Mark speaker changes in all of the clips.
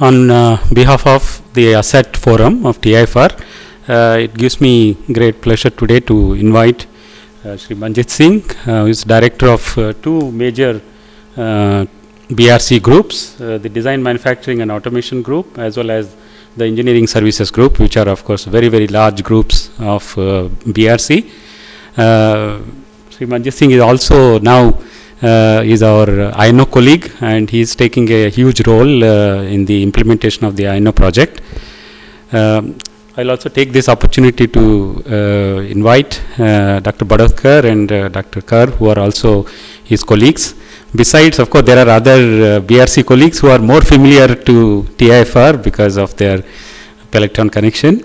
Speaker 1: On behalf of the Asset Forum of TIFR, it gives me great pleasure today to invite Shri Manjit Singh, who is director of two major BRC groups, the Design Manufacturing and Automation Group, as well as the Engineering Services Group, which are of course very, very large groups of BRC. Shri Manjit Singh is also now is our INO colleague, and he is taking a huge role in the implementation of the INO project. I'll also take this opportunity to invite Dr. Badatkar and Dr. Kar, who are also his colleagues. Besides, of course, there are other BRC colleagues who are more familiar to TIFR because of their Pelectron connection.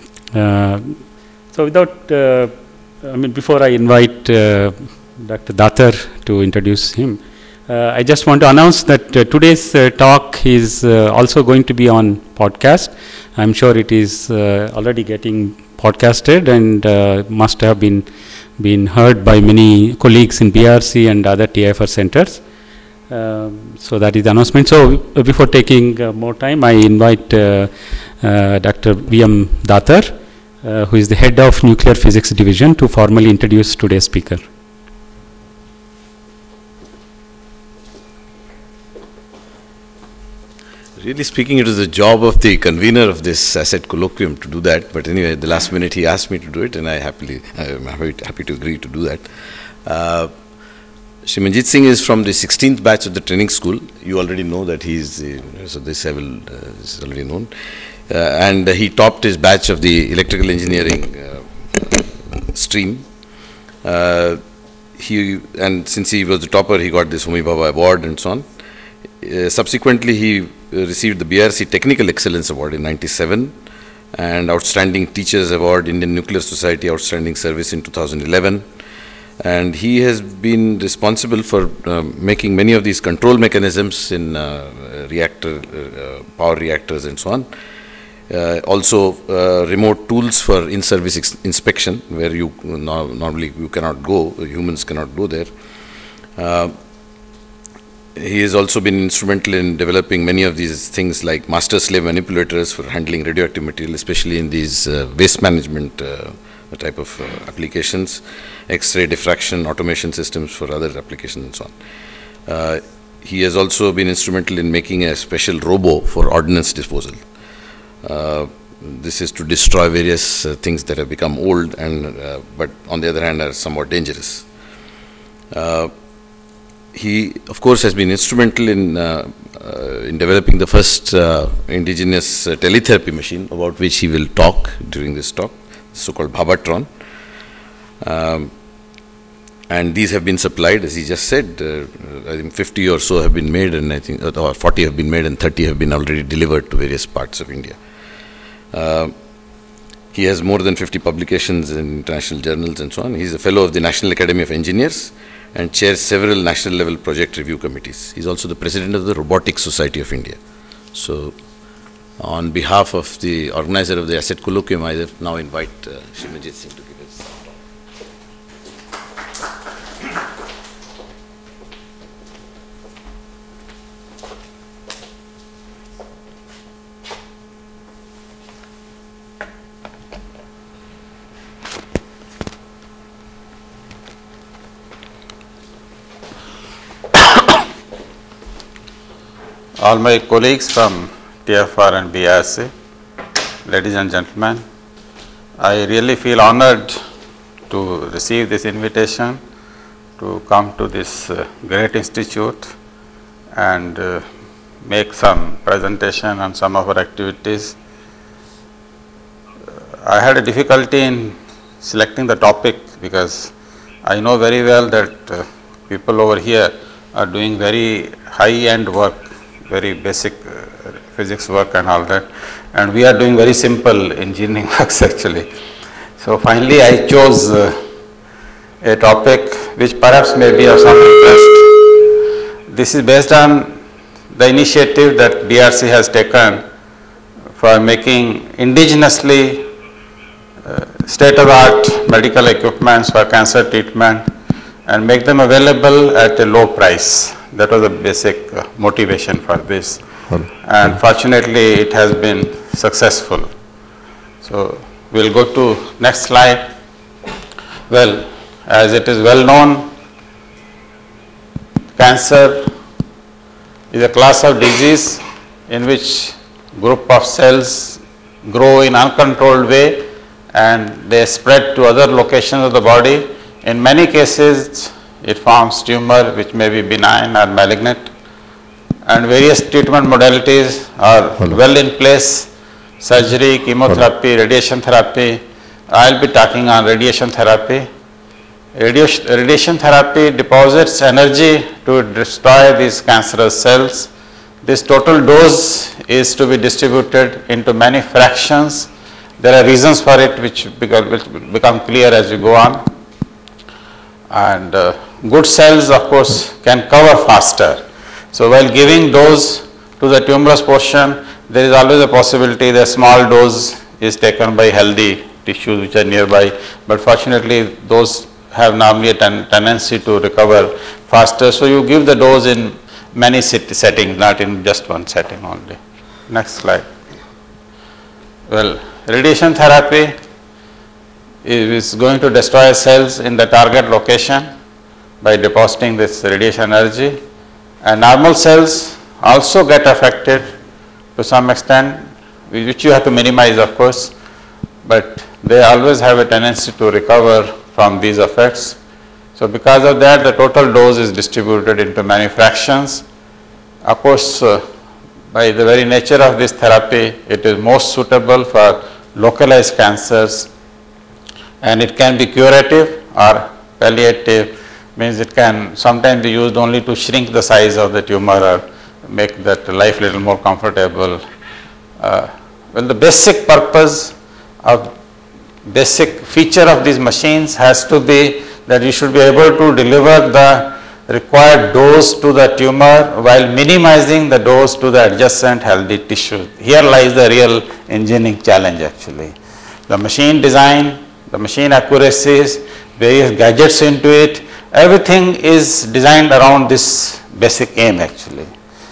Speaker 1: So without, before I invite Dr. Datar to introduce him, I just want to announce that today's talk is also going to be on podcast. I'm sure it is already getting podcasted and must have been heard by many colleagues in BRC and other TIFR centers. So that is the announcement. So before taking more time, I invite Dr. V.M. Datar, who is the head of Nuclear Physics Division, to formally introduce today's speaker.
Speaker 2: Really speaking, it was the job of the convener of this asset colloquium to do that. But anyway, at the last minute, he asked me to do it, and I'm happy to agree to do that. Shri Manjit Singh is from the 16th batch of the training school. You already know that he is, so this is already known. And he topped his batch of the electrical engineering stream. And since he was the topper, he got this Homi Bhabha award and so on. Subsequently, he received the BRC Technical Excellence Award in '97 and Outstanding Teachers Award, Indian Nuclear Society Outstanding Service in 2011. And he has been responsible for making many of these control mechanisms in power reactors and so on. Also, remote tools for in-service inspection, where you normally you cannot go, humans cannot go there. He has also been instrumental in developing many of these things like master-slave manipulators for handling radioactive material, especially in these waste management type of applications, X-ray diffraction, automation systems for other applications and so on. He has also been instrumental in making a special robo for ordnance disposal. This is to destroy various things that have become old and but on the other hand are somewhat dangerous. He, of course, has been instrumental in developing the first indigenous teletherapy machine, about which he will talk during this talk, so-called Bhabatron. And these have been supplied, as he just said. I think 50 or so have been made, and I think or 40 have been made, and 30 have been already delivered to various parts of India. He has more than 50 publications in international journals and so on. He is a fellow of the National Academy of Engineers and chairs several national level project review committees. He is also the president of the Robotics Society of India. So, on behalf of the organizer of the Asset Colloquium, I now invite Shri Manjit Singh to give his talk.
Speaker 3: All my colleagues from TIFR and BRC, ladies and gentlemen, I really feel honored to receive this invitation to come to this great institute and make some presentation on some of our activities. I had a difficulty in selecting the topic because I know very well that people over here are doing very high-end work, very basic physics work and all that, and we are doing very simple engineering works actually. So finally I chose a topic which perhaps may be of some interest. This is based on the initiative that BRC has taken for making indigenously state-of-the-art medical equipments for cancer treatment and make them available at a low price. that was the basic motivation for this. And fortunately, it has been successful. So we'll go to next slide. Well, as it is well known, cancer is a class of disease in which group of cells grow in uncontrolled way and they spread to other locations of the body. In many cases, it forms tumor which may be benign or malignant, and various treatment modalities are well in place: surgery, chemotherapy, radiation therapy. I'll be talking on radiation therapy. Radiation therapy deposits energy to destroy these cancerous cells. This total dose is to be distributed into many fractions. There are reasons for it which become clear as we go on. And good cells, of course, can cover faster. So while giving dose to the tumorous portion, there is always a possibility that small dose is taken by healthy tissues which are nearby. But fortunately, those have normally a tendency to recover faster. So you give the dose in many settings, not in just one setting only. Next slide. Well, radiation therapy is going to destroy cells in the target location by depositing this radiation energy, and normal cells also get affected to some extent, which you have to minimize, of course, but they always have a tendency to recover from these effects. So because of that, the total dose is distributed into many fractions. Of course, by the very nature of this therapy, it is most suitable for localized cancers, and it can be curative or palliative, means it can sometimes be used only to shrink the size of the tumor or make that life little more comfortable. Well, the basic purpose of basic feature of these machines has to be that you should be able to deliver the required dose to the tumor while minimizing the dose to the adjacent healthy tissue. Here lies the real engineering challenge actually. The machine design, the machine accuracies, various gadgets into it, everything is designed around this basic aim actually.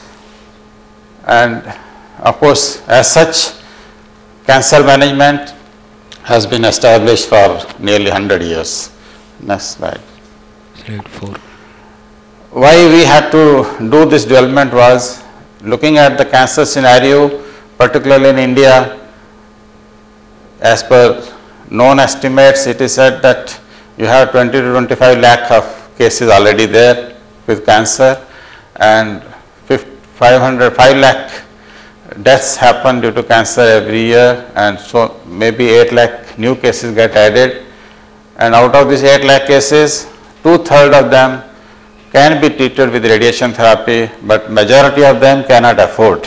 Speaker 3: And of course, as such, cancer management has been established for nearly 100 years. Next slide.
Speaker 1: Slide 4.
Speaker 3: Why we had to do this development was looking at the cancer scenario, particularly in India. As per known estimates, it is said that you have 20 to 25 lakh of cases already there with cancer, and 5 lakh deaths happen due to cancer every year, and so maybe 8 lakh new cases get added. And out of these 8 lakh cases, 2/3 of them can be treated with radiation therapy, but majority of them cannot afford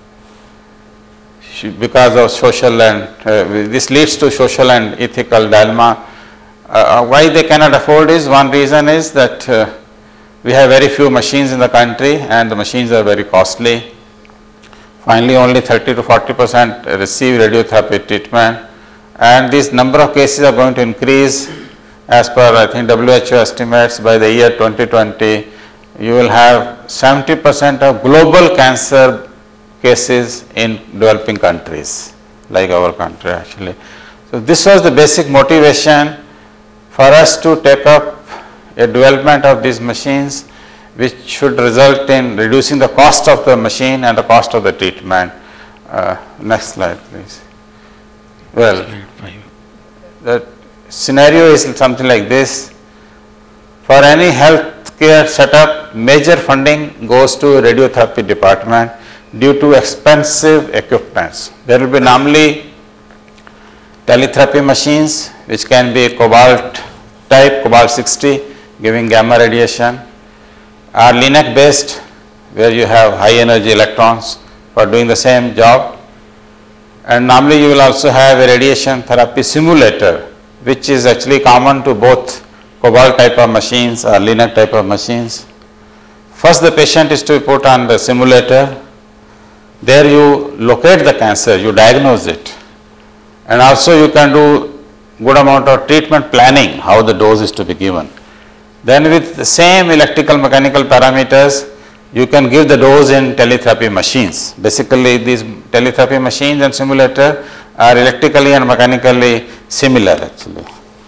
Speaker 3: because of social and this leads to social and ethical dilemma. Why they cannot afford is, one reason is that we have very few machines in the country and the machines are very costly. Finally, only 30 to 40% receive radiotherapy treatment, and this number of cases are going to increase. As per I think WHO estimates, by the year 2020, you will have 70% of global cancer cases in developing countries, like our country actually. So this was the basic motivation for us to take up a development of these machines, which should result in reducing the cost of the machine and the cost of the treatment. Next slide, please. Well, the scenario is something like this. For any healthcare setup, major funding goes to radiotherapy department due to expensive equipments. There will be normally teletherapy machines, which can be cobalt type, cobalt 60, giving gamma radiation, or LINAC based, where you have high energy electrons for doing the same job. And normally you will also have a radiation therapy simulator, which is actually common to both cobalt type of machines or LINAC type of machines. First, the patient is to be put on the simulator. There you locate the cancer, you diagnose it, and also you can do good amount of treatment planning, how the dose is to be given. Then with the same electrical mechanical parameters, you can give the dose in teletherapy machines. Basically, these teletherapy machines and simulator are electrically and mechanically similar actually.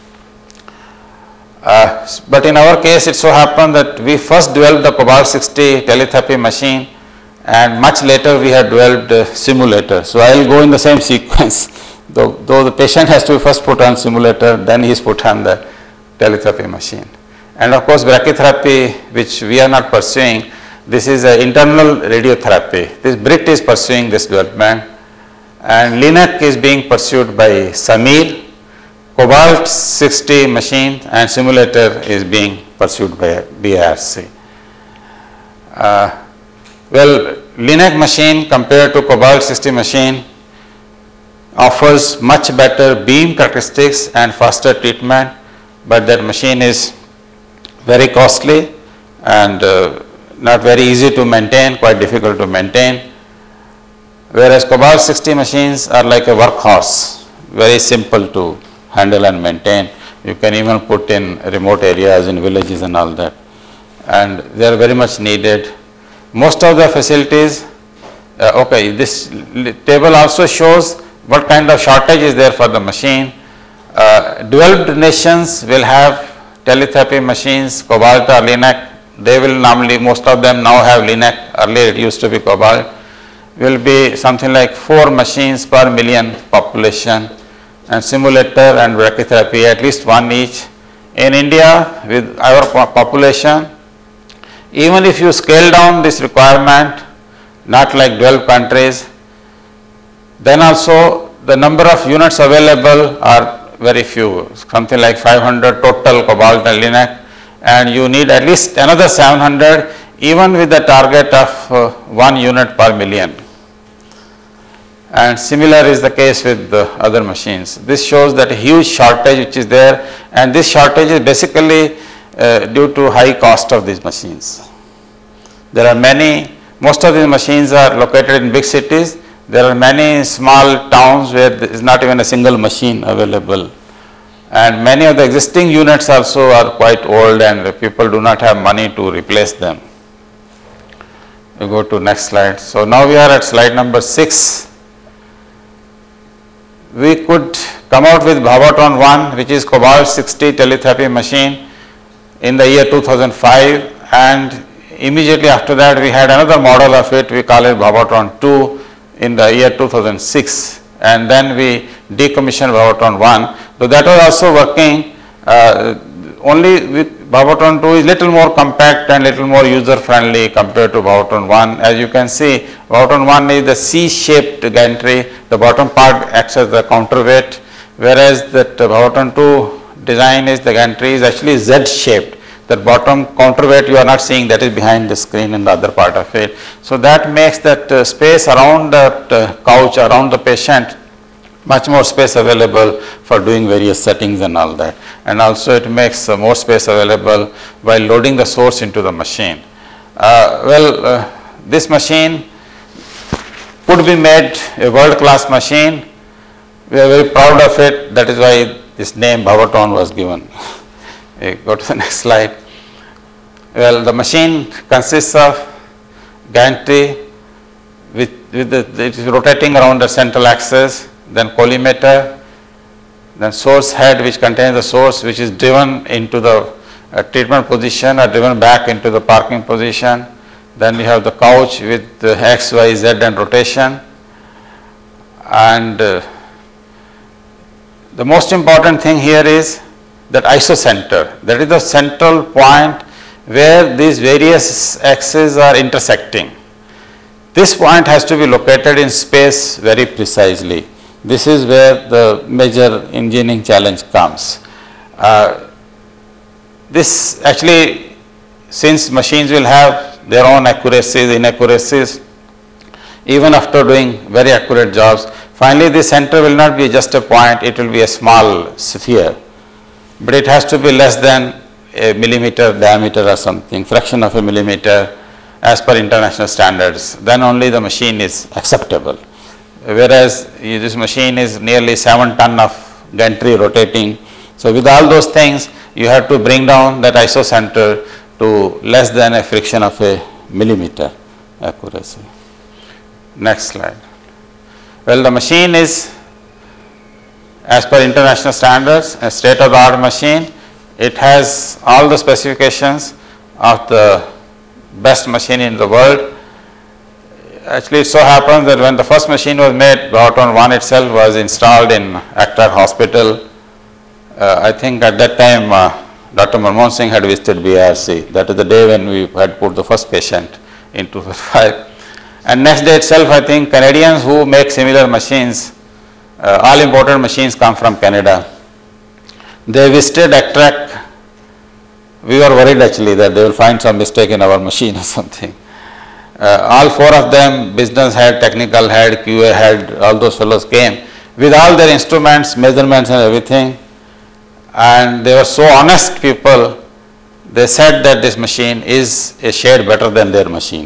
Speaker 3: But in our case, it so happened that we first developed the Cobalt 60 teletherapy machine, and much later we had developed a simulator. So I will go in the same sequence. Though the patient has to be first put on simulator, then he is put on the teletherapy machine. And of course, brachytherapy, which we are not pursuing, this is an internal radiotherapy. This BRIT is pursuing this development, and LINAC is being pursued by Samir. Cobalt 60 machine and simulator is being pursued by BIRC. Well, LINAC machine compared to Cobalt 60 machine offers much better beam characteristics and faster treatment, but that machine is very costly and not very easy to maintain, quite difficult to maintain. Whereas Cobalt 60 machines are like a workhorse, very simple to handle and maintain. You can even put in remote areas in villages and all that, and they are very much needed. Most of the facilities, this table also shows what kind of shortage is there for the machine. Developed nations will have teletherapy machines, Cobalt or LINAC. They will normally, most of them now have LINAC. Earlier it used to be Cobalt. Will be something like 4 machines per million population, and simulator and brachytherapy at least 1 each. In India, with our population, even if you scale down this requirement, not like developed countries, then also the number of units available are very few, something like 500 total Cobalt and LINAC, and you need at least another 700 even with the target of 1 unit per million. And similar is the case with the other machines. This shows that a huge shortage which is there, and this shortage is basically due to high cost of these machines. There are most of these machines are located in big cities. There are many small towns where there is not even a single machine available. And many of the existing units also are quite old, and people do not have money to replace them. We go to next slide. So now we are at slide number 6. We could come out with Bhavatron 1, which is Cobalt 60 teletherapy machine, in the year 2005, and immediately after that we had another model of it. We call it Bhavatron 2 in the year 2006, and then we decommissioned Bhavatron 1. So that was also working. Only with Bhavatron 2 is little more compact and little more user friendly compared to Bhavatron 1. As you can see, Bhavatron 1 is the C-shaped gantry. The bottom part acts as the counterweight, whereas that Bhavatron 2 design is the gantry is actually Z-shaped. That bottom counterweight you are not seeing, that is behind the screen in the other part of it. So that makes that space around that couch, around the patient, much more space available for doing various settings and all that. And also it makes more space available while loading the source into the machine. This machine could be made a world-class machine. We are very proud of it. That is why this name Bhavatron was given. We go to the next slide. Well, the machine consists of gantry it is rotating around the central axis, then collimator, then source head which contains the source, which is driven into the treatment position or driven back into the parking position. Then we have the couch with the X, Y, Z and rotation. And the most important thing here is that isocenter. That is the central point where these various axes are intersecting. This point has to be located in space very precisely. This is where the major engineering challenge comes. This actually, since machines will have their own accuracies, inaccuracies, even after doing very accurate jobs, finally this center will not be just a point, it will be a small sphere. But it has to be less than a millimeter diameter or something, fraction of a millimeter as per international standards. Then only the machine is acceptable. Whereas this machine is nearly 7 tons of gantry rotating. So with all those things, you have to bring down that isocenter to less than a fraction of a millimeter accuracy. Next slide. Well, the machine is, as per international standards, a state-of-the-art machine. It has all the specifications of the best machine in the world. Actually, it so happens that when the first machine was made, Biotron 1 itself was installed in Akhtar Hospital. I think at that time Dr. Manmohan Singh had visited BIRC. That is the day when we had put the first patient in 2005. And next day itself, I think Canadians who make similar machines, all imported machines come from Canada. They visited Actrac. We were worried actually that they will find some mistake in our machine or something. All four of them, business head, technical head, QA head, all those fellows came with all their instruments, measurements and everything. And they were so honest people, they said that this machine is a shade better than their machine.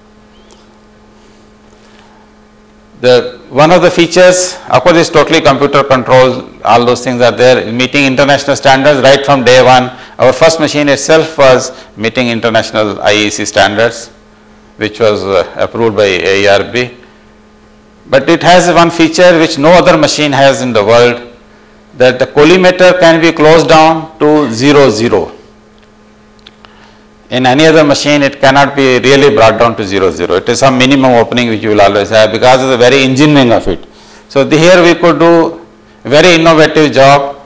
Speaker 3: One of the features, of course, is totally computer controlled, all those things are there, meeting international standards right from day one. Our first machine itself was meeting international IEC standards, which was approved by AERB. But it has one feature which no other machine has in the world, that the collimator can be closed down to 0, 0. In any other machine, it cannot be really brought down to 0, 0. It is some minimum opening which you will always have because of the very engineering of it. So here we could do a very innovative job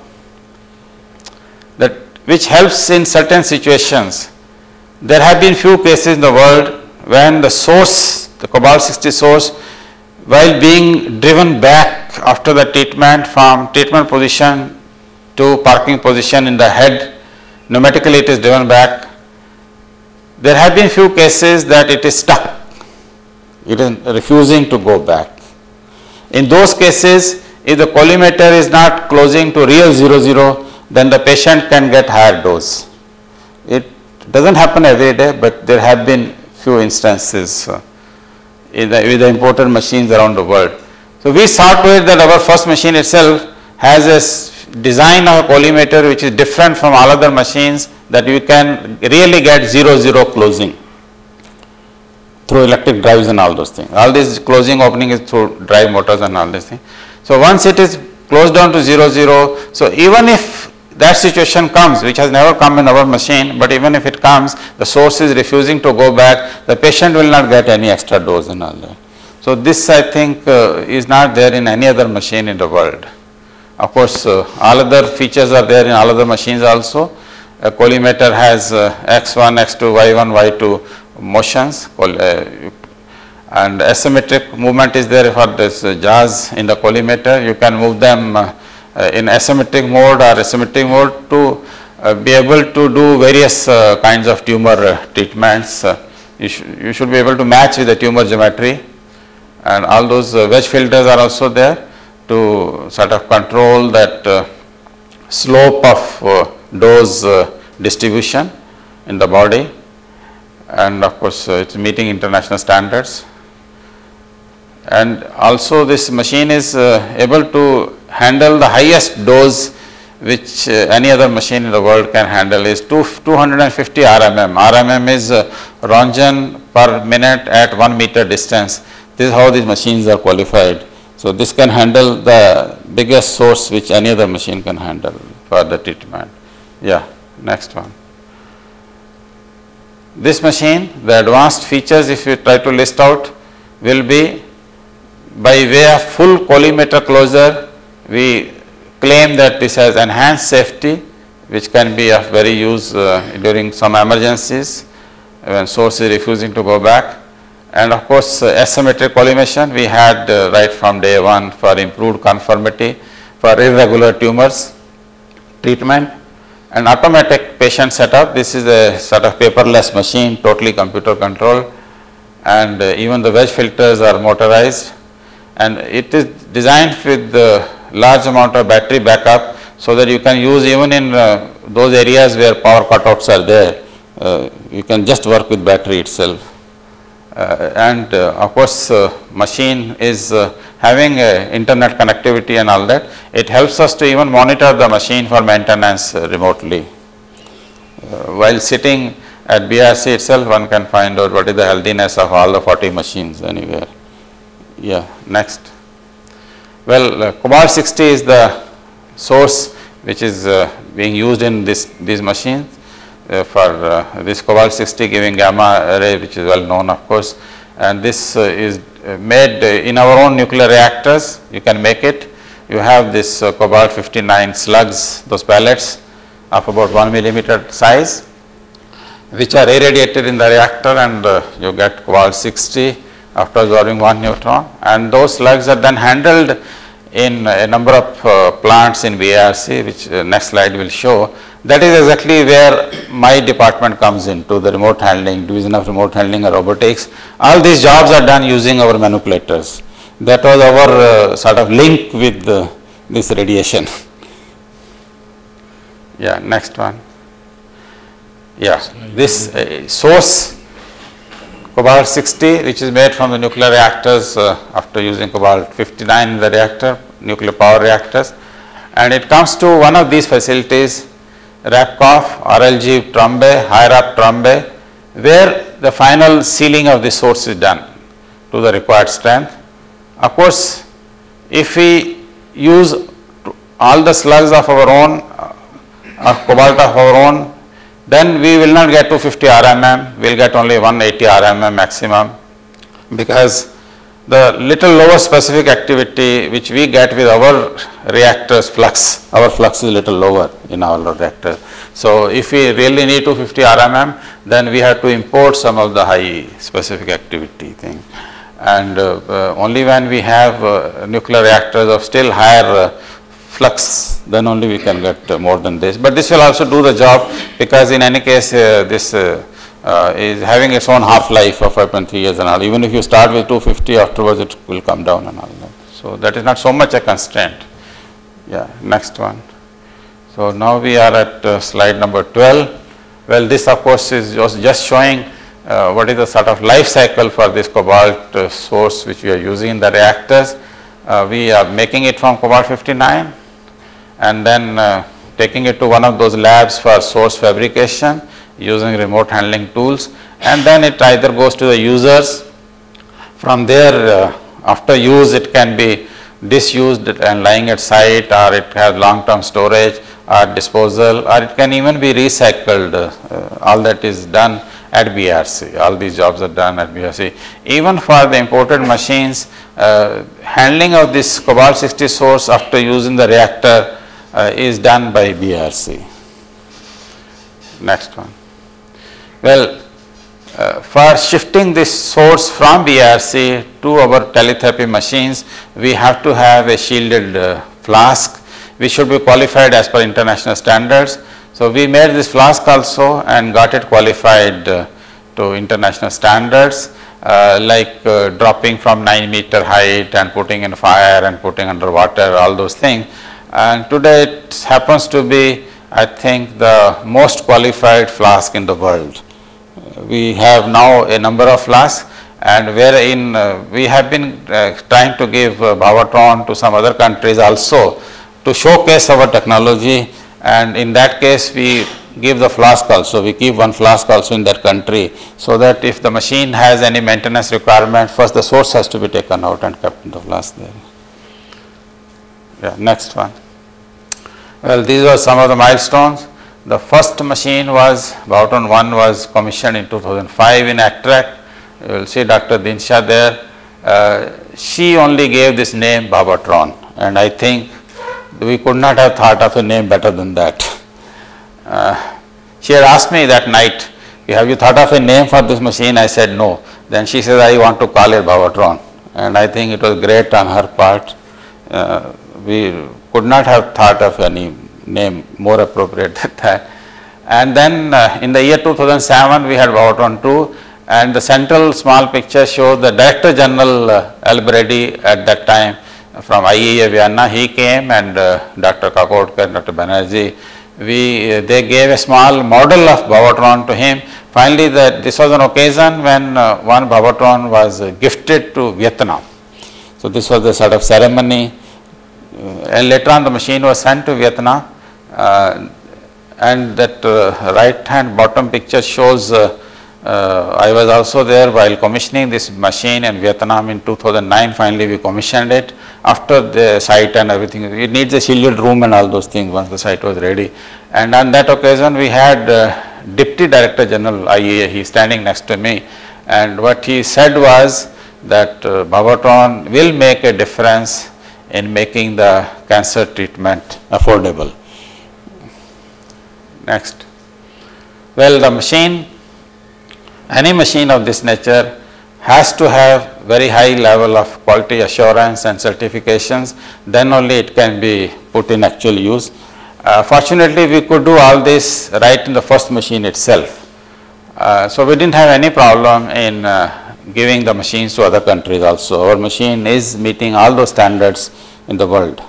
Speaker 3: that which helps in certain situations. There have been few cases in the world when the source, the cobalt 60 source, while being driven back after the treatment from treatment position to parking position in the head, pneumatically it is driven back. There have been few cases that it is stuck. It is refusing to go back. In those cases, if the collimator is not closing to real 0, 0, then the patient can get higher dose. It doesn't happen every day, but there have been few instances with the imported machines around the world. So we saw to it that our first machine itself has a design of a collimator which is different from all other machines, that you can really get 0, 0 closing through electric drives and all those things. All this closing opening is through drive motors and all these things. So once it is closed down to 0, 0, so even if that situation comes, which has never come in our machine, but even if it comes, the source is refusing to go back, the patient will not get any extra dose and all that. So this, I think, is not there in any other machine in the world. Of course, all other features are there in all other machines also. A collimator has X1, X2, Y1, Y2 motions, and asymmetric movement is there for this jaws in the collimator. You can move them in asymmetric mode or asymmetric mode to be able to do various kinds of tumor treatments. You should be able to match with the tumor geometry, and all those wedge filters are also there to sort of control that slope of dose distribution in the body, and of course it's meeting international standards. And also this machine is able to handle the highest dose which any other machine in the world can handle is 250 RMM. RMM is Roentgen per minute at 1 meter distance. This is how these machines are qualified. So this can handle the biggest source which any other machine can handle for the treatment. Yeah, next one. This machine, the advanced features, if you try to list out, will be by way of full collimator closure. We claim that this has enhanced safety, which can be of very use during some emergencies when source is refusing to go back. And of course, asymmetric collimation we had right from day one for improved conformity for irregular tumors treatment. And automatic patient setup, this is a sort of paperless machine, totally computer controlled, and even the wedge filters are motorized, and it is designed with the large amount of battery backup so that you can use even in those areas where power cutouts are there, you can just work with battery itself. And of course, machine is having internet connectivity and all that. It helps us to even monitor the machine for maintenance remotely. While sitting at BRC itself one can find out what is the healthiness of all the 40 machines anywhere. Yeah, next. Well, cobalt 60 is the source which is being used in these machines for this cobalt 60 giving gamma ray, which is well known of course, and this is made in our own nuclear reactors. You can make it. You have this cobalt 59 slugs, those pellets of about 1 millimeter size, which are irradiated in the reactor, and you get cobalt 60 after absorbing 1 neutron, and those slugs are then handled in a number of plants in BRC, which next slide will show. That is exactly where my department comes into, the remote handling, division of remote handling or robotics. All these jobs are done using our manipulators. That was our sort of link with this radiation. Yeah, next one. Yeah, this source cobalt 60, which is made from the nuclear reactors after using cobalt 59 in the reactor, nuclear power reactors, and it comes to one of these facilities, Rapcoff, RLG Trombay, HIRAP Trombay, where the final sealing of the source is done to the required strength. Of course, if we use all the slugs of our own, cobalt of our own, then we will not get 250 RMM, we will get only 180 RMM maximum, because the little lower specific activity which we get with our reactors flux, our flux is little lower in our reactor. So if we really need 250 RMM, then we have to import some of the high specific activity thing. And only when we have nuclear reactors of still higher flux, then only we can get more than this. But this will also do the job, because in any case this is having its own half-life of 5.3 years and all. Even if you start with 250, afterwards it will come down and all that. So that is not so much a constraint. Yeah, next one. So now we are at slide number 12. Well, this of course is just showing what is the sort of life cycle for this cobalt source which we are using in the reactors. We are making it from cobalt 59 and then taking it to one of those labs for source fabrication using remote handling tools, and then it either goes to the users. From there, after use, it can be disused and lying at site, or it has long-term storage or disposal, or it can even be recycled. All that is done at BRC. All these jobs are done at BRC. Even for the imported machines, handling of this cobalt 60 source after using the reactor is done by BRC. Next one. Well, for shifting this source from BRC to our teletherapy machines, we have to have a shielded flask, which should be qualified as per international standards. So we made this flask also and got it qualified to international standards, like dropping from 9 meter height and putting in fire and putting under water, all those things. And today it happens to be, I think, the most qualified flask in the world. We have now a number of flasks, and wherein we have been trying to give Bhavatron to some other countries also to showcase our technology, and in that case we give the flask also. We keep one flask also in that country, so that if the machine has any maintenance requirement, first the source has to be taken out and kept in the flask there. Yeah, next one. Well, these were some of the milestones. The first machine was, Bhavatron 1 was commissioned in 2005 in ACTRAC. You will see Dr. Dinsha there. She only gave this name Bhavatron, and I think we could not have thought of a name better than that. She had asked me that night, have you thought of a name for this machine? I said no. Then she said, I want to call it Bhavatron, and I think it was great on her part. We could not have thought of any name more appropriate than that. And then in the year 2007 we had Bhavatron 2, and the central small picture shows the Director General Albredi at that time from IAEA Vienna. He came, and Dr. Kakodkar and Dr. Banerjee, they gave a small model of Bhavatron to him. Finally, this was an occasion when one Bhavatron was gifted to Vietnam. So this was the sort of ceremony, and later on the machine was sent to Vietnam, and that right hand bottom picture shows I was also there while commissioning this machine in Vietnam in 2009. Finally we commissioned it after the site and everything. It needs a shielded room and all those things once the site was ready. And on that occasion we had Deputy Director General IAEA, he is standing next to me, and what he said was that Bhavatron will make a difference in making the cancer treatment affordable. Next. Well, the machine, any machine of this nature has to have very high level of quality assurance and certifications, then only it can be put in actual use. Fortunately, we could do all this right in the first machine itself. So we didn't have any problem in giving the machines to other countries also. Our machine is meeting all those standards in the world.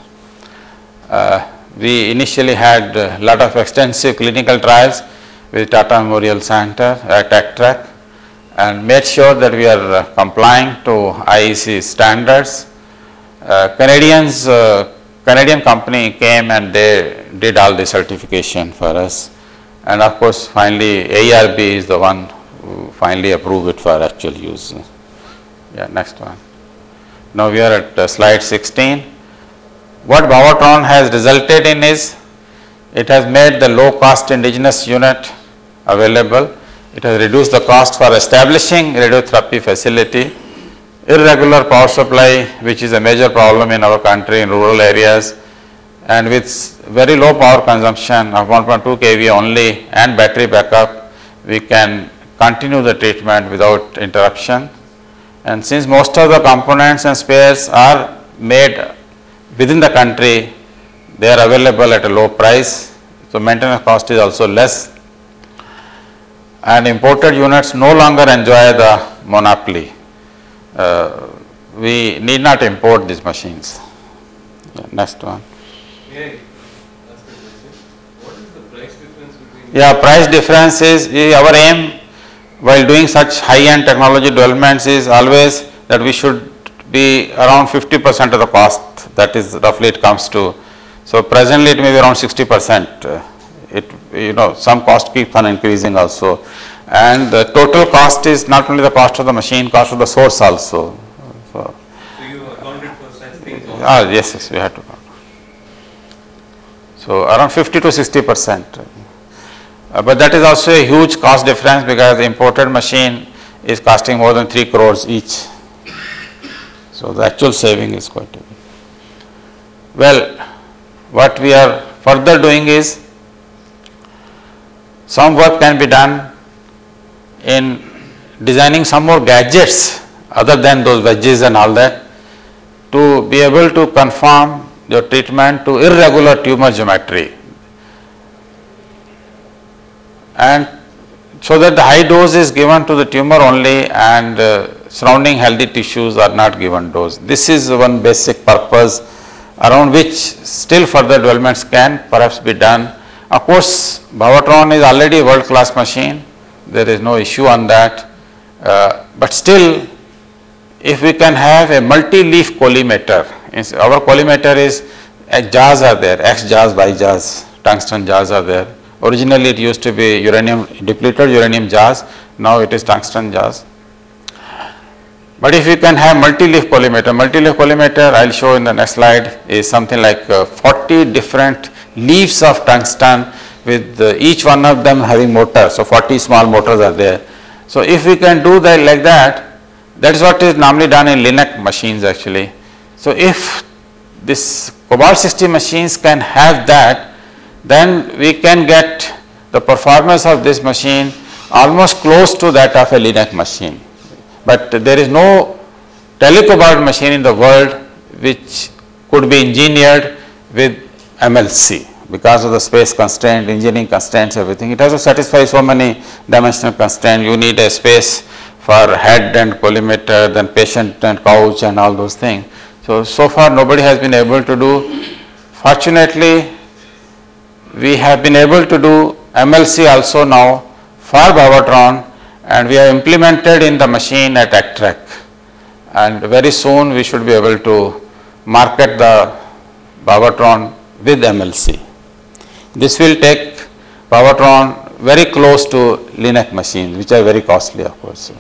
Speaker 3: We initially had a lot of extensive clinical trials with Tata Memorial Center at ACTRAC and made sure that we are complying to IEC standards. Canadian company came and they did all the certification for us, and of course finally ARB is the one who finally approved it for actual use. Yeah, next one. Now we are at slide 16. What Bhavatron has resulted in is, it has made the low cost indigenous unit available. It has reduced the cost for establishing radiotherapy facility. Irregular power supply, which is a major problem in our country in rural areas, and with very low power consumption of 1.2 kV only and battery backup, we can continue the treatment without interruption. And since most of the components and spares are made within the country, they are available at a low price, so maintenance cost is also less, and imported units no longer enjoy the monopoly. We need not import these machines. Yeah, next one.
Speaker 4: May I ask a question? What is the price difference between?
Speaker 3: Yeah, price difference is our aim while doing such high-end technology developments is always that we should be around 50% of the cost. That is roughly it comes to. So presently it may be around 60%. Some cost keeps on increasing also, and the total cost is not only the cost of the machine, cost of the source also.
Speaker 4: So you accounted for such things also?
Speaker 3: Yes, we had to count. So around 50 to 60%. But that is also a huge cost difference because the imported machine is costing more than 3 crores each. So the actual saving is quite big. Well, what we are further doing is, some work can be done in designing some more gadgets other than those wedges and all that, to be able to conform your treatment to irregular tumor geometry, and so that the high dose is given to the tumor only and surrounding healthy tissues are not given dose. This is one basic purpose around which still further developments can perhaps be done. Of course, Bhavatron is already a world-class machine. There is no issue on that. But still, if we can have a multi-leaf collimator, our collimator is, jars are there, X jars, Y jars, tungsten jars are there. Originally it used to be depleted uranium jars, now it is tungsten jars. But if we can have multi-leaf collimator, I will show in the next slide, is something like 40 different leaves of tungsten with each one of them having motors. So 40 small motors are there. So if we can do that like that, that is what is normally done in Linac machines actually. So if this cobalt-60 machines can have that, then we can get the performance of this machine almost close to that of a Linac machine. But there is no telecobalt machine in the world which could be engineered with MLC because of the space constraint, engineering constraints, everything. It has to satisfy so many dimensional constraints. You need a space for head and collimator, then patient and couch and all those things. So far nobody has been able to do. Fortunately, we have been able to do MLC also now for Bhavatron, and we have implemented in the machine at ACTRAC, and very soon we should be able to market the Bhavatron with MLC. This will take Powertron very close to LINAC machines, which are very costly, of course.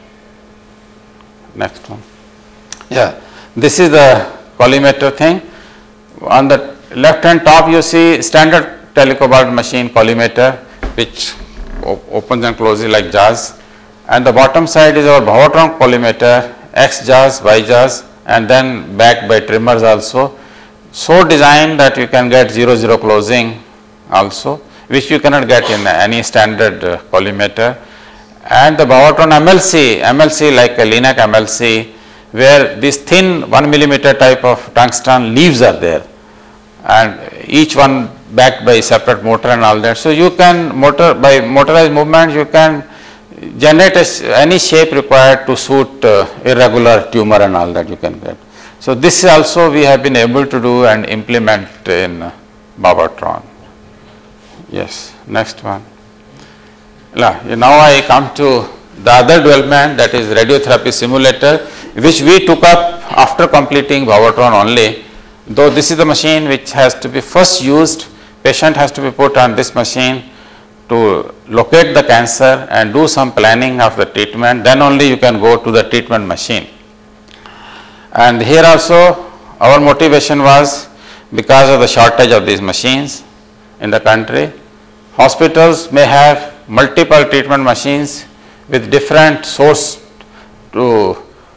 Speaker 3: Next one. Yeah, this is the collimator thing. On the left hand top you see standard telecobalt machine collimator, which opens and closes like jars, and the bottom side is our Powertron collimator, X jars, Y jars, and then backed by trimmers also, so designed that you can get 0-0 closing also, which you cannot get in any standard collimator. And the Powertron MLC like a LINAC MLC, where this thin 1 millimeter type of tungsten leaves are there, and each one backed by separate motor and all that. So you can by motorized movement you can generate any shape required to suit irregular tumor and all that you can get. So this also we have been able to do and implement in Powertron. Yes, next one. Now I come to the other development, that is radiotherapy simulator, which we took up after completing Powertron only. Though this is the machine which has to be first used, patient has to be put on this machine to locate the cancer and do some planning of the treatment, then only you can go to the treatment machine. And here also our motivation was because of the shortage of these machines in the country. Hospitals may have multiple treatment machines with different source to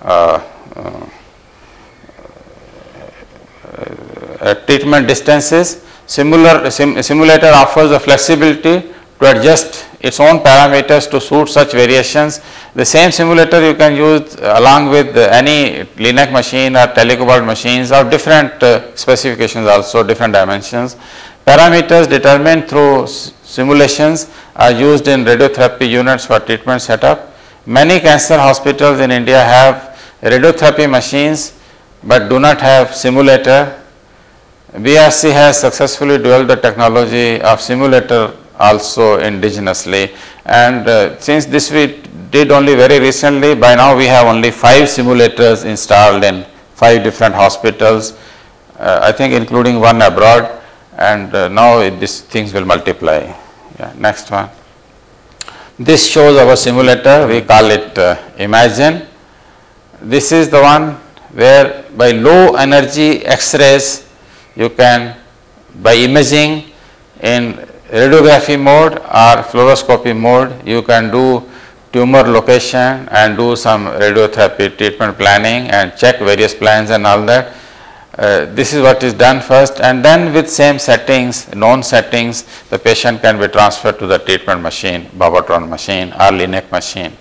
Speaker 3: treatment distances. Simulator offers the flexibility to adjust its own parameters to suit such variations. The same simulator you can use along with any LINAC machine or telecobalt machines of different specifications, also different dimensions. Parameters determined through simulations are used in radiotherapy units for treatment setup. Many cancer hospitals in India have radiotherapy machines but do not have simulator. BRC has successfully developed the technology of simulator also indigenously, and since this we did only very recently, by now we have only 5 simulators installed in 5 different hospitals, I think including one abroad, and now these things will multiply. Yeah, next one. This shows our simulator, we call it Imagine. This is the one where by low energy X-rays you can, by imaging in radiography mode or fluoroscopy mode, you can do tumor location and do some radiotherapy treatment planning and check various plans and all that. This is what is done first, and then with same settings, known settings, the patient can be transferred to the treatment machine, Powertron machine or LINAC machine.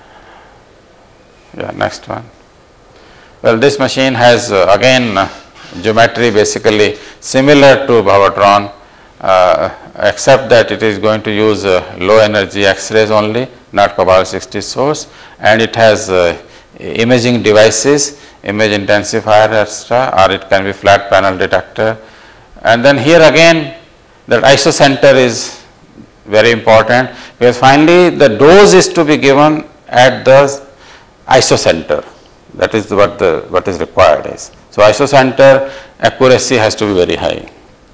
Speaker 3: Yeah, next one. Well, this machine has again geometry basically similar to Powertron, except that it is going to use low energy X-rays only, not cobalt 60 source, and it has imaging devices, image intensifier, etc., or it can be flat panel detector. And then here again that isocenter is very important, because finally the dose is to be given at the isocenter. That is what is required is. So isocenter accuracy has to be very high.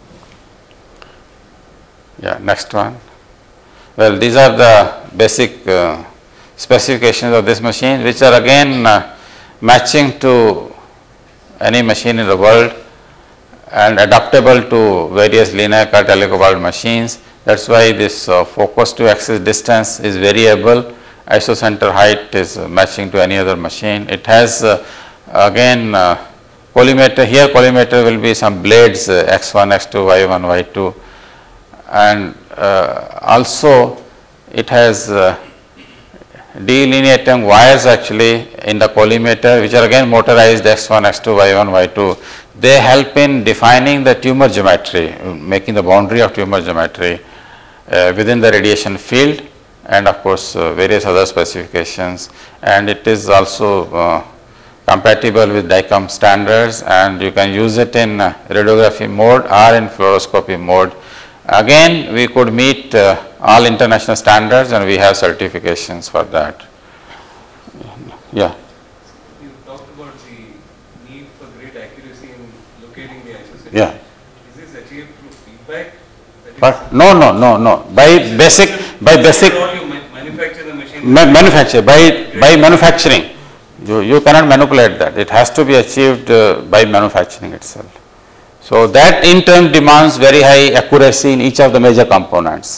Speaker 3: Yeah, next one. Well, these are the basic specifications of this machine, which are again matching to any machine in the world and adaptable to various LINAC or telecobalt machines. That's why this focus to axis distance is variable. Isocenter height is matching to any other machine. It has again collimator. Here collimator will be some blades X1, X2, Y1, Y2, and also it has delineating wires actually in the collimator, which are again motorized X1, X2, Y1, Y2. They help in defining the tumor geometry, making the boundary of tumor geometry within the radiation field, and of course various other specifications. And it is also compatible with DICOM standards, and you can use it in radiography mode or in fluoroscopy mode. Again, we could meet all international standards, and we have certifications for that. Yeah.
Speaker 4: You talked about the need for great accuracy in locating the isocenter.
Speaker 3: Yeah.
Speaker 4: Is this achieved through feedback
Speaker 3: But no. By basic.
Speaker 4: All you manufacture the machine.
Speaker 3: Manufacture by manufacturing. You cannot manipulate that. It has to be achieved by manufacturing itself. So that in turn demands very high accuracy in each of the major components.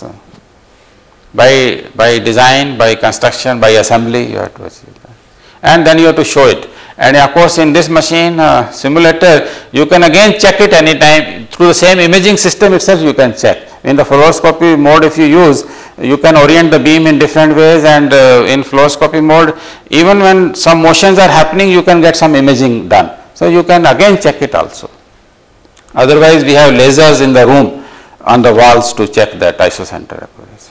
Speaker 3: By design, by construction, by assembly, you have to achieve that. And then you have to show it. And of course, in this machine simulator, you can again check it anytime through the same imaging system itself. You can check. In the fluoroscopy mode, if you use, you can orient the beam in different ways, and in fluoroscopy mode, even when some motions are happening, you can get some imaging done. So you can again check it also. Otherwise, we have lasers in the room on the walls to check that isocenter accuracy.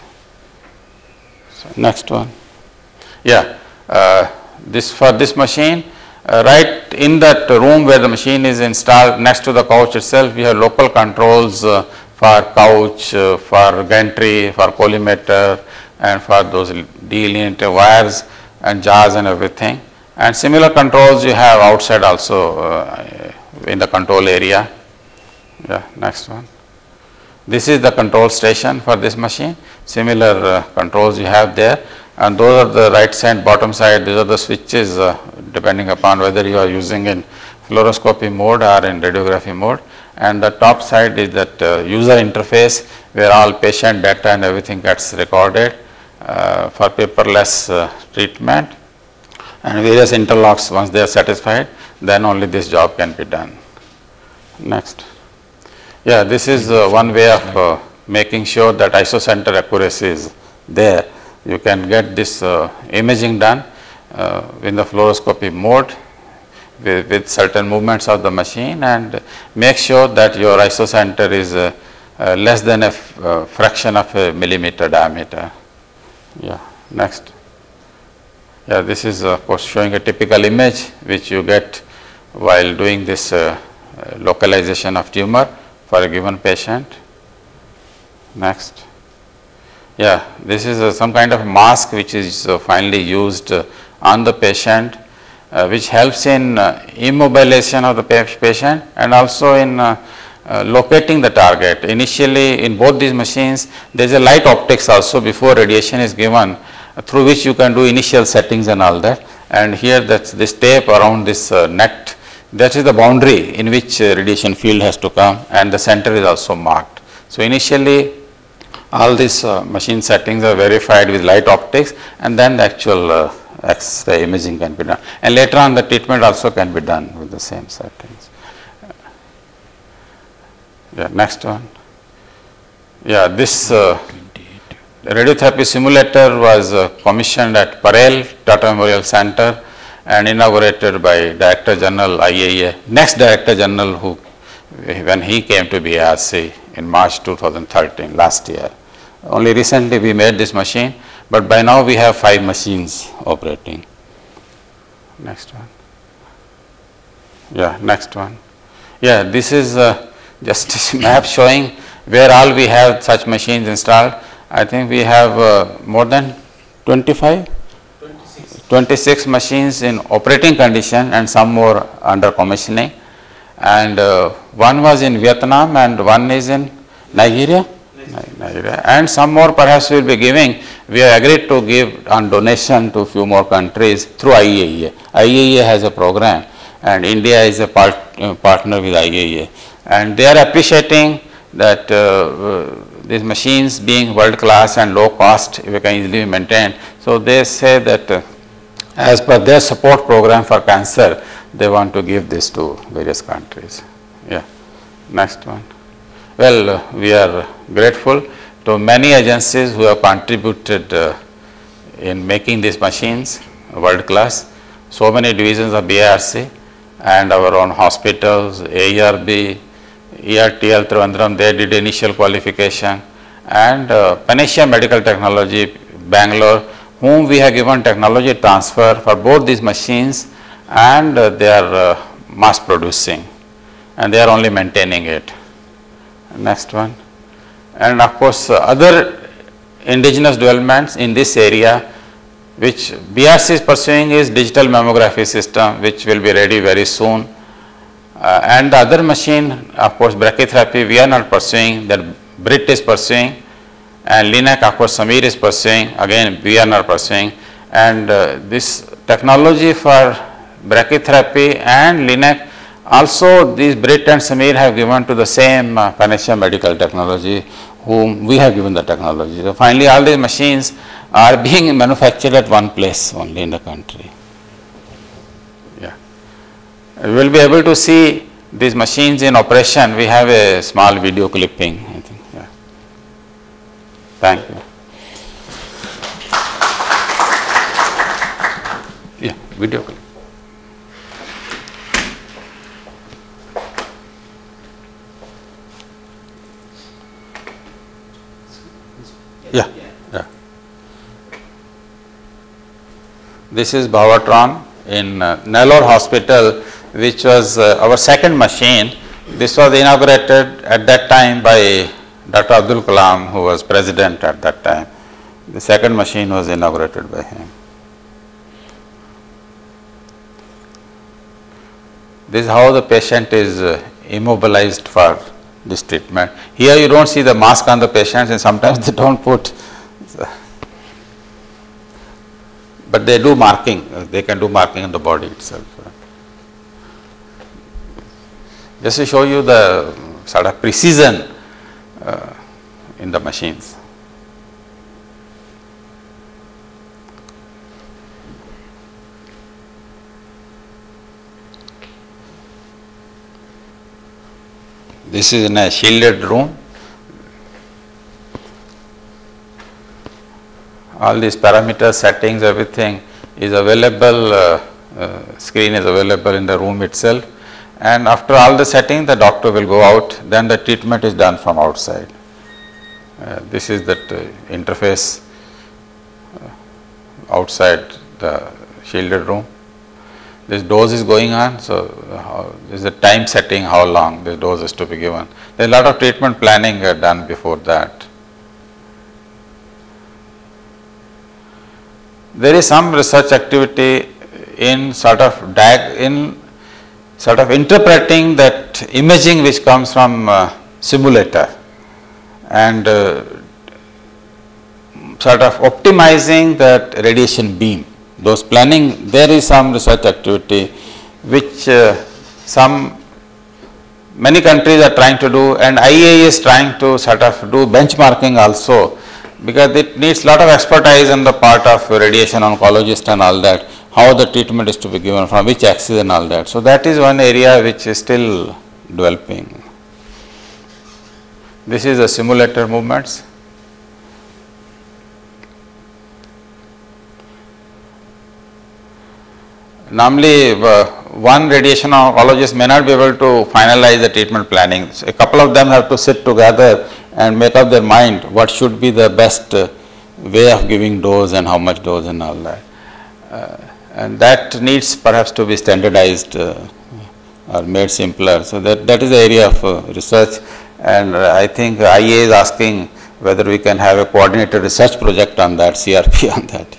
Speaker 3: So next one. Yeah, this for this machine, right in that room where the machine is installed next to the couch itself, we have local controls for couch, for gantry, for collimator, and for those delineated wires and jars and everything. And similar controls you have outside also in the control area. Yeah, next one. This is the control station for this machine. Similar controls you have there, and those are the right side, bottom side. These are the switches depending upon whether you are using in fluoroscopy mode or in radiography mode. And the top side is that user interface where all patient data and everything gets recorded for paperless treatment, and various interlocks. Once they are satisfied, then only this job can be done. Next. Yeah, this is one way of making sure that isocenter accuracy is there. You can get this imaging done in the fluoroscopy mode with certain movements of the machine, and make sure that your isocenter is less than a fraction of a millimeter diameter. Yeah, next. Yeah, this is of course showing a typical image which you get while doing this localization of tumor for a given patient. Next. Yeah, this is some kind of mask which is finally used on the patient, which helps in immobilization of the patient and also in locating the target. Initially, in both these machines, there is a light optics also before radiation is given, through which you can do initial settings and all that. And here, that's this tape around this net. That is the boundary in which radiation field has to come, and the center is also marked. So initially, all these machine settings are verified with light optics, and then the actual X-ray imaging can be done. And later on, the treatment also can be done with the same settings. Yeah, next one. Yeah, this radiotherapy simulator was commissioned at Parel Tata Memorial Center and inaugurated by Director General IAEA, next Director General who, when he came to BARC in March 2013, last year. Only recently we made this machine, but by now we have 5 machines operating. Next one. Yeah, next one. Yeah, this is just a map showing where all we have such machines installed. I think we have more than 26 machines in operating condition and some more under commissioning. And one was in Vietnam and one is in Nigeria. And some more perhaps we will be giving. We have agreed to give on donation to a few more countries through IAEA. IAEA has a program and India is a partner with IAEA. And they are appreciating that these machines being world class and low cost, we can easily be maintained. So they say that as per their support program for cancer, they want to give this to various countries. Yeah, next one. Well, we are grateful to many agencies who have contributed in making these machines world class. So many divisions of BARC and our own hospitals, AERB, ERTL Trivandrum, they did initial qualification, and Panacea Medical Technology, Bangalore, whom we have given technology transfer for both these machines, and they are mass producing and they are only maintaining it. Next one. And of course, other indigenous developments in this area which BRC is pursuing is digital mammography system, which will be ready very soon. And the other machine, of course, brachytherapy, we are not pursuing that. BRIT is pursuing, and LINAC, of course, Samir is pursuing, again we are pursuing, and this technology for brachytherapy and LINAC, also these BRIT and Samir have given to the same Panacea Medical Technology, whom we have given the technology. So finally all these machines are being manufactured at one place only in the country. Yeah. We will be able to see these machines in operation. We have a small video clipping, I think. Yeah. Thank you. Yeah, video clip. Yeah, yeah. This is Bhavatron in Nellore Hospital, which was our second machine. This was inaugurated at that time by Dr. Abdul Kalam, who was president at that time. The second machine was inaugurated by him. This is how the patient is immobilized for this treatment. Here you don't see the mask on the patients, and sometimes they don't put, but they do marking. They can do marking on the body itself. Just to show you the sort of precision in the machines. This is in a shielded room. All these parameters, settings, everything is available, screen is available in the room itself. And after all the settings, the doctor will go out, then the treatment is done from outside. This is that interface outside the shielded room. This dose is going on, so there is a time setting how long this dose is to be given. There is a lot of treatment planning done before that. There is some research activity in sort of interpreting that imaging which comes from simulator, and sort of optimizing that radiation beam. Those planning, there is some research activity which many countries are trying to do, and IAEA is trying to sort of do benchmarking also, because it needs lot of expertise on the part of radiation oncologist and all that, how the treatment is to be given, from which axis and all that. So that is one area which is still developing. This is the simulator movements. Normally, one radiation oncologist may not be able to finalize the treatment planning. So a couple of them have to sit together and make up their mind what should be the best way of giving dose and how much dose and all that. And that needs perhaps to be standardized or made simpler. So that is the area of research, and I think IAEA is asking whether we can have a coordinated research project on that, CRP on that.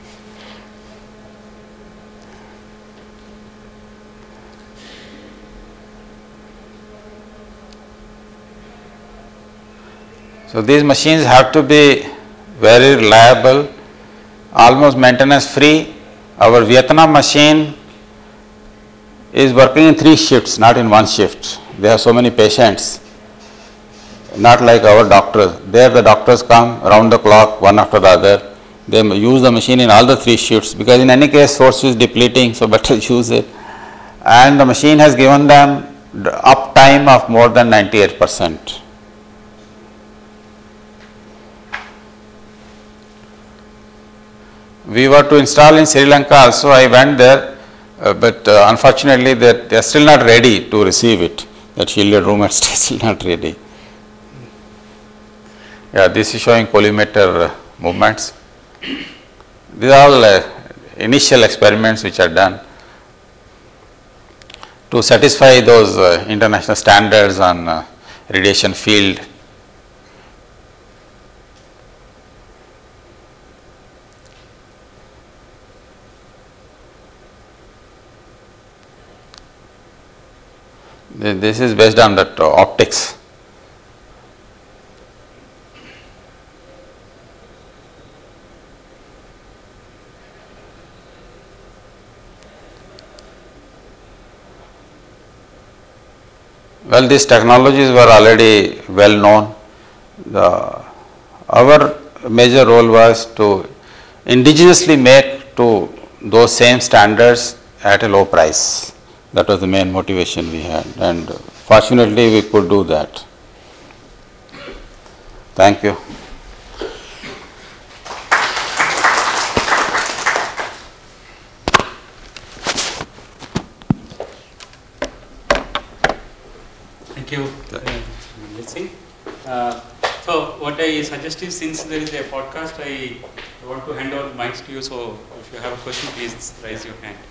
Speaker 3: So these machines have to be very reliable, almost maintenance free. Our Vietnam machine is working in 3 shifts, not in 1 shift. They have so many patients, not like our doctors. There the doctors come around the clock, one after the other. They use the machine in all the 3 shifts, because in any case source is depleting, so better use it. And the machine has given them the uptime of more than 98%. We were to install in Sri Lanka also. I went there, but unfortunately they are still not ready to receive it. That shielded room is still not ready. Yeah, this is showing collimator movements. These are all initial experiments which are done to satisfy those international standards on radiation field. This is based on that optics. Well, these technologies were already well known. Our major role was to indigenously make to those same standards at a low price. That was the main motivation we had, and fortunately we could do that. Thank you.
Speaker 1: Thank you. Let's see. So what I suggest is, since there is a podcast, I want to hand over mics to you. So if you have a question, please raise your hand.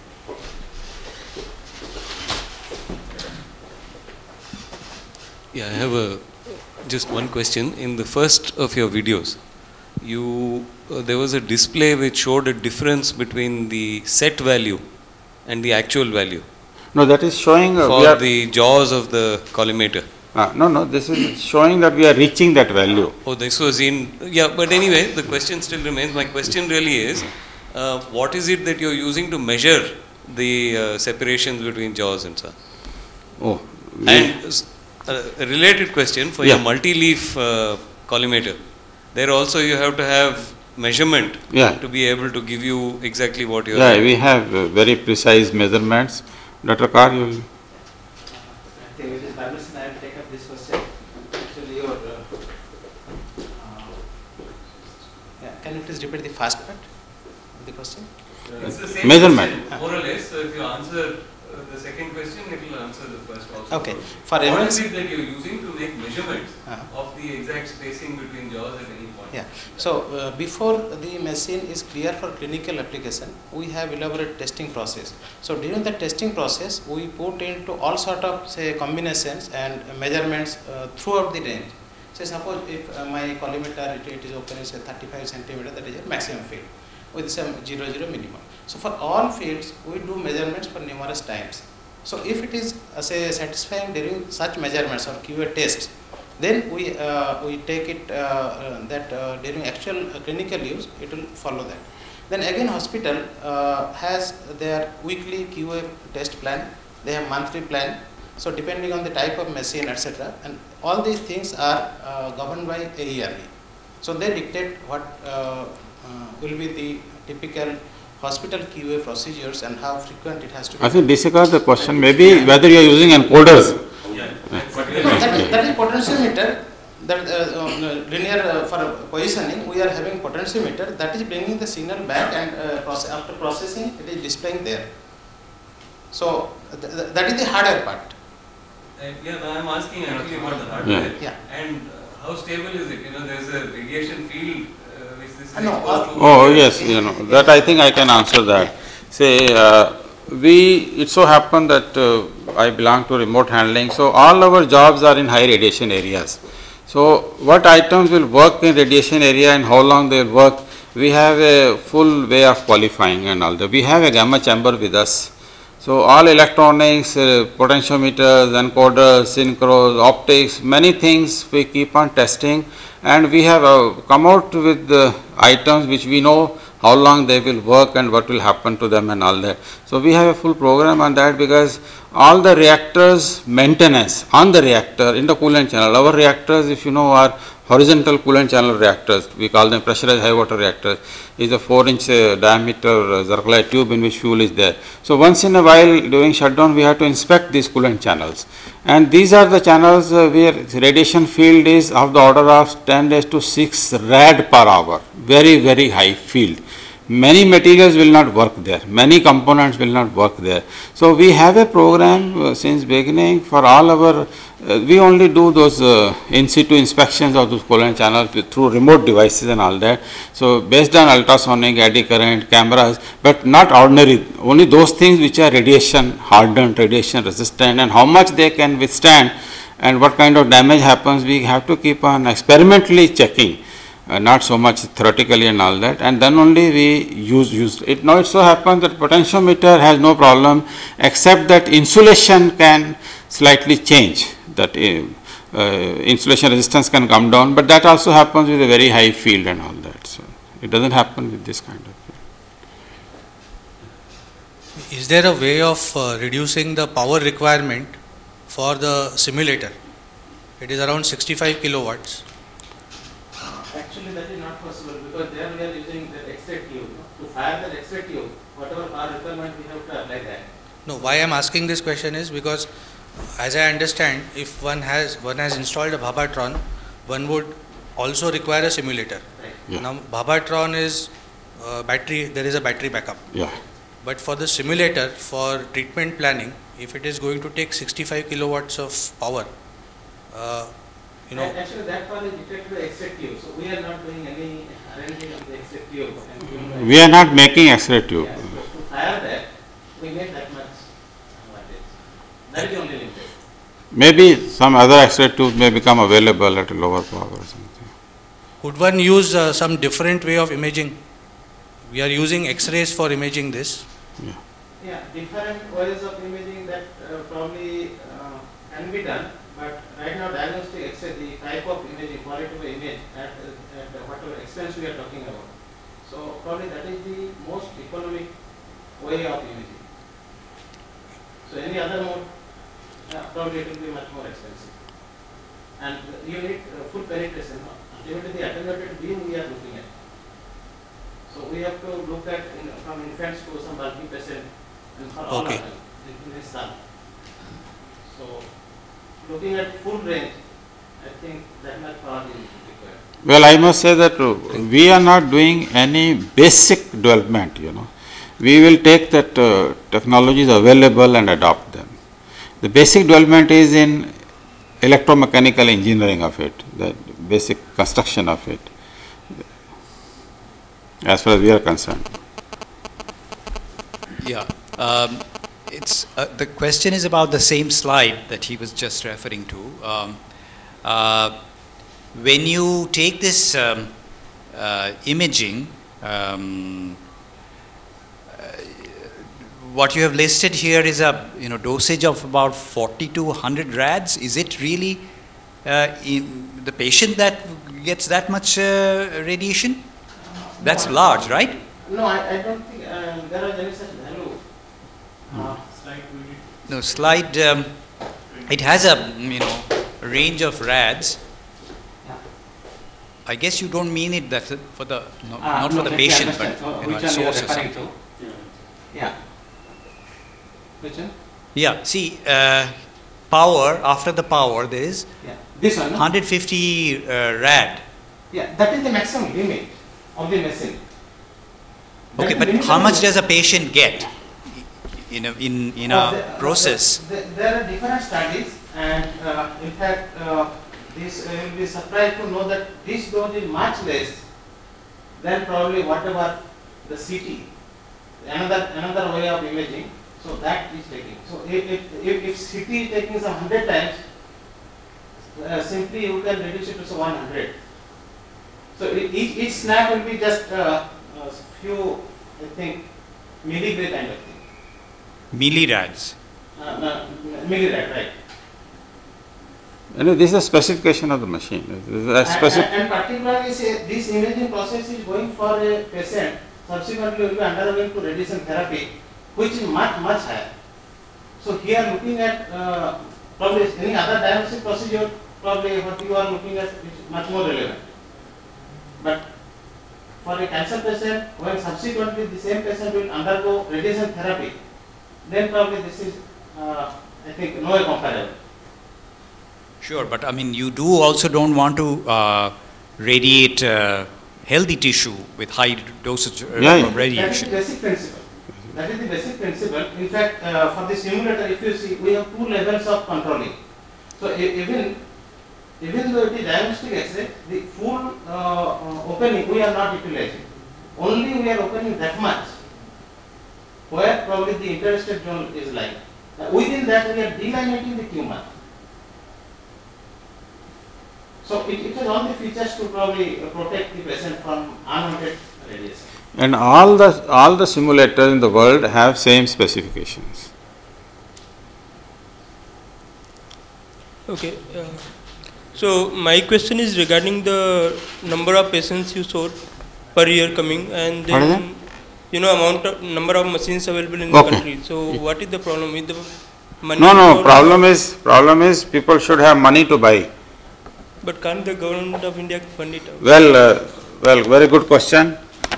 Speaker 4: Yeah, I have just one question. In the first of your videos, there was a display which showed a difference between the set value and the actual value
Speaker 3: No, that is showing
Speaker 4: for the jaws of the collimator.
Speaker 3: no, this is showing that we are reaching that value.
Speaker 4: Oh, this was but anyway, the question still remains. My question really is, what is it that you're using to measure the separations between jaws and so on?
Speaker 3: Oh,
Speaker 4: And a related question for your multi-leaf collimator. There also you have to have measurement to be able to give you exactly what you are.
Speaker 3: Yeah, we have very precise measurements. Dr. Carr, you will.
Speaker 5: I think Mrs. Balasan, I will take up this question. Actually, can you please repeat the first part of the question?
Speaker 4: It's the same
Speaker 3: Measurement.
Speaker 4: question, more or less. So if you answer the second question, it will answer the first also.
Speaker 5: Okay.
Speaker 4: For what is it that you are using to make measurements of the exact spacing between jaws at any point?
Speaker 5: Yeah. So before the machine is clear for clinical application, we have elaborate testing process. So during the testing process, we put into all sort of combinations and measurements throughout the range. Say suppose if my collimator it is open is 35 centimeter, that is a maximum field with some 0 minimum. So for all fields, we do measurements for numerous times. So if it is satisfying during such measurements or QA tests, then we take it that during actual clinical use it will follow that. Then again hospital has their weekly QA test plan, they have monthly plan. So depending on the type of machine, etc., and all these things are governed by AERB. So they dictate what will be the typical hospital QA procedures and how frequent it has to be.
Speaker 3: I think discuss the question, maybe whether you are using encoders.
Speaker 5: That is potentiometer, that linear for positioning, we are having potentiometer that is bringing the signal back, and after processing it is displaying there. So that is the hardware part.
Speaker 4: I am asking actually about the hardware.
Speaker 5: Yeah.
Speaker 4: And how stable is it? There is a radiation field which this is
Speaker 5: No,
Speaker 4: exposed to.
Speaker 3: Oh yes, that I think I can answer that. Say it so happened that I belong to remote handling, so all our jobs are in high radiation areas. So what items will work in radiation area and how long they will work, we have a full way of qualifying and all that. We have a gamma chamber with us. So all electronics, potentiometers, encoders, synchros, optics, many things we keep on testing, and we have come out with items which we know how long they will work and what will happen to them and all that. So we have a full program on that, because all the reactors maintenance on the reactor in the coolant channel, our reactors, if you know, are horizontal coolant channel reactors. We call them pressurized high water reactors. Is a 4-inch diameter zircaloy tube in which fuel is there. So once in a while during shutdown we have to inspect these coolant channels, and these are the channels where radiation field is of the order of 10⁶ rad per hour, very very high field. Many materials will not work there, many components will not work there. So we have a program since beginning for all our, we only do those in situ inspections of those coolant channels through remote devices and all that. So based on ultrasonic, eddy current, cameras, but not ordinary, only those things which are radiation hardened, radiation resistant, and how much they can withstand and what kind of damage happens, we have to keep on experimentally checking. Not so much theoretically and all that, and then only we use it. Now it so happens that potentiometer has no problem, except that insulation can slightly change, that insulation resistance can come down, but that also happens with a very high field and all that. So it doesn't happen with this kind of field.
Speaker 6: Is there a way of reducing the power requirement for the simulator. It is around 65 kilowatts.
Speaker 5: Actually, that is not possible because there we are using the X-ray tube. To fire the X-ray tube, whatever power requirement we have to apply that.
Speaker 6: No, why I am asking this question is because, as I understand, if one has installed a Bhabatron, one would also require a simulator.
Speaker 5: Right.
Speaker 2: Yeah.
Speaker 6: Now, Bhabatron is battery. There is a battery backup.
Speaker 2: Yeah.
Speaker 6: But for the simulator, for treatment planning, if it is going to take 65 kilowatts of power,
Speaker 5: And actually, that power is detected by X-ray tube. So we are not doing any arranging of the X-ray tube.
Speaker 3: We are not making X-ray tube.
Speaker 5: Yeah, so to fire that, we need that much advantage. That is the only limitation.
Speaker 3: Maybe some other X-ray tube may become available at a lower power or something.
Speaker 6: could one use some different way of imaging? We are using X-rays for imaging this.
Speaker 5: Yeah, different ways of imaging that probably can be done, but right now diagnostic X-ray, the type of imaging, quality of image at whatever expense we are talking about. So probably that is the most economic way of imaging. So any other mode, probably it will be much more expensive. And you need full penetration. Ultimately the attenuated beam we are looking at. So we have to look at from infants to some bulky patient and for all of them in this sun. So looking at full range, I think that much power is required.
Speaker 3: Well, I must say that we are not doing any basic development, We will take that technologies available and adopt them. The basic development is in electromechanical engineering of it, the basic construction of it, as far as we are concerned.
Speaker 7: Yeah. It's the question is about the same slide that he was just referring to. When you take this imaging, what you have listed here is a dosage of about 40 to 100 rads. Is it really in the patient that gets that much radiation? That's large, right?
Speaker 5: No, I don't think there is any such value.
Speaker 7: No, slide, it has a, range of rads. I guess you don't mean it that for the, not for the patient, but source or something.
Speaker 5: Yeah. Which one?
Speaker 7: Yeah, see, power, after the power there is
Speaker 5: This one, no?
Speaker 7: 150 rad.
Speaker 5: Yeah, that is the maximum limit of the machine.
Speaker 7: Okay, but how much does a patient get in a process?
Speaker 5: There are different studies, and in fact, this will be surprised to know that this dose is much less than probably whatever the CT, another way of imaging. So that is taking. So if CT is taking some 100 times, simply you can reduce it to 100. So each snap will be just few, I think, milligray kind of thing.
Speaker 7: Millirads.
Speaker 5: Millirad, right.
Speaker 3: This is a specification of the machine.
Speaker 5: And particularly, say, this imaging process is going for a patient, subsequently will be undergoing to radiation therapy, which is much higher. So here looking at probably any other diagnostic procedure, probably what you are looking at is much more relevant. But for a cancer patient, when subsequently the same patient will undergo radiation therapy, then probably this is, I think, no comparable.
Speaker 7: Sure, but I mean, you do also don't want to radiate healthy tissue with high dosage of radiation.
Speaker 5: That is the basic principle. That is the basic principle. In fact, for the simulator, if you see, we have two levels of controlling. So even though it is diagnostic X-ray, the full opening we are not utilizing. Only we are opening that much, where probably the interstate zone is lying. Within that, we are delineating the tumor. So it has all the features to probably protect the patient from unwanted radiation.
Speaker 3: And all the simulators in the world have same specifications.
Speaker 8: Okay. So my question is regarding the number of patients you saw per year coming, and then number of machines available in the country. So what is the problem with the money?
Speaker 3: No. Problem is people should have money to buy.
Speaker 8: But can't the government of India fund it out?
Speaker 3: Well, very good question.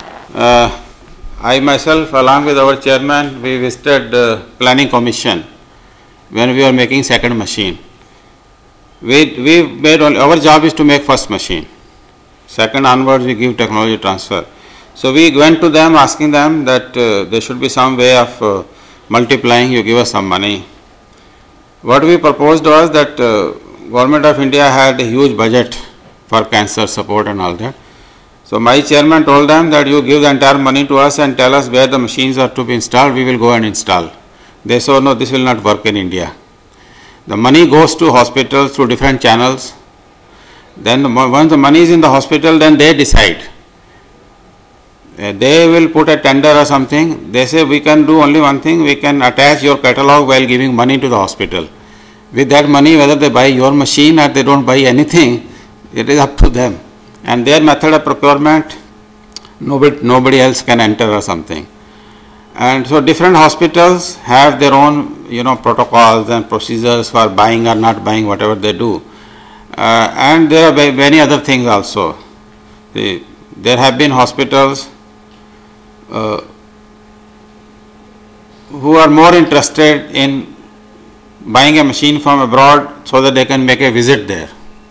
Speaker 3: I myself, along with our chairman, we visited planning commission when we were making second machine. We made our job is to make first machine. Second onwards, we give technology transfer. So we went to them asking them that there should be some way of multiplying. You give us some money. What we proposed was that Government of India had a huge budget for cancer support and all that. So my chairman told them that you give the entire money to us and tell us where the machines are to be installed, we will go and install. They said, no, this will not work in India. The money goes to hospitals through different channels. Then once the money is in the hospital, then they decide. They will put a tender or something. They say we can do only one thing, we can attach your catalog while giving money to the hospital. With that money, whether they buy your machine or they don't buy anything, it is up to them. And their method of procurement, nobody else can enter or something. And so different hospitals have their own, protocols and procedures for buying or not buying whatever they do. And there are many other things also. There have been hospitals who are more interested in buying a machine from abroad so that they can make a visit there.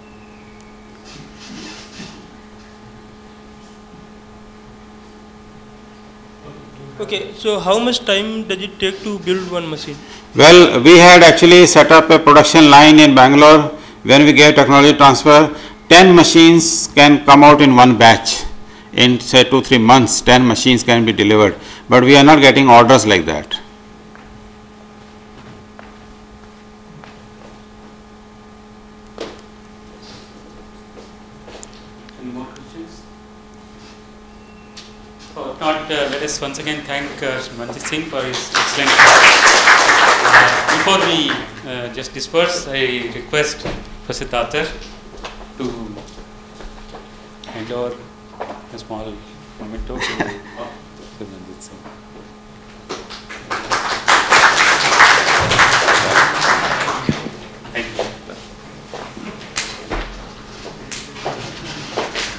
Speaker 8: Okay, so how much time does it take to build one machine?
Speaker 3: Well, we had actually set up a production line in Bangalore. When we gave technology transfer, 10 machines can come out in one batch. In say 2-3 months, 10 machines can be delivered. But we are not getting orders like that.
Speaker 1: Any more questions? If not, let us once again thank Manjit Singh for his excellent talk. Before we just disperse, I request Professor Tatar to hand over a small memento to Manjit Singh.